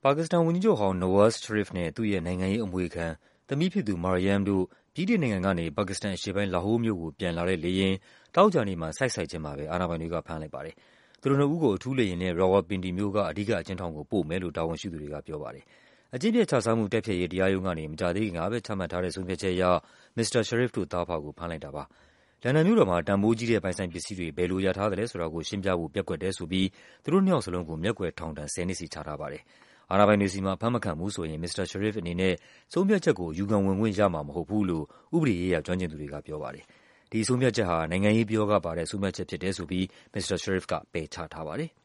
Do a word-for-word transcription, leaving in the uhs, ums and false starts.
ပါကစ္စတန်ဝန်ကြီးချုပ်ဟောင်း Nawaz Sharif နဲ့ သူ့ရဲ့နိုင်ငံရေးအမွေခံ သမီးဖြစ်သူ Maryam တို့ ဗြိတိန်နိုင်ငံကနေ ပါကစ္စတန်အရှေ့ပိုင်း လာဟိုးမြို့ကို ပြန်လာတဲ့လေယာဉ် သောကြာနေ့မှာ ဆိုက်ဆိုက်ခြင်းမှာပဲ အာဏာပိုင်တွေက ဖမ်းလိုက်ပါတယ်။ သူတို့နှစ်ဦးကို အထူးလေယာဉ်နဲ့ Rawalpindi မြို့က အဓိကအကျဉ်းထောင်ကို ပို့မယ်လို့ တာဝန်ရှိသူတွေကပြောပါတယ်။ အကျင့်ပျက်ခြစားမှု တိုက်ဖျက်ရေး တရားရုံးကနေ မကြာသေးခင်ကပဲ ချမှတ်ထားတဲ့ ဆုံးဖြတ်ချက်အရ မစ္စတာ Sharif တို့သားအဖကို ဖမ်းလိုက်တာပါ။ လန်ဒန်မြို့တော်မှာ တန်ဖိုးကြီးတဲ့ ပိုင်ဆိုင်ပစ္စည်းတွေ ဘယ်လိုရထားသလဲဆိုတာကို ရှင်းပြဖို့ ပျက်ကွက်တယ်ဆိုပြီး သူတို့နှစ်ယောက်လုံးကို မျက်ကွယ်ထောင်ဒဏ် ဆယ်နှစ်စီ ချထားပါတယ်။ အာဏာပိုင်တွေဆီမှာ အဖမ်းမခံဘူးဆိုရင် မစ္စတာ Sharif အနေနဲ့ ဆုံးဖြတ်ချက်ကို အယူခံဝင်ခွင့်ရမှာမဟုတ်ဘူးလို့ ဥပဒေရေးရာ ကျွမ်းကျင်သူတွေကပြောပါတယ်။ ဒီဆုံးဖြတ်ချက်ဟာ နိုင်ငံရေးပယောဂပါတဲ့ ဆုံးဖြတ်ချက်ဖြစ်တယ်ဆိုပြီး မစ္စတာ Sharif က ပယ်ချထားပါတယ်။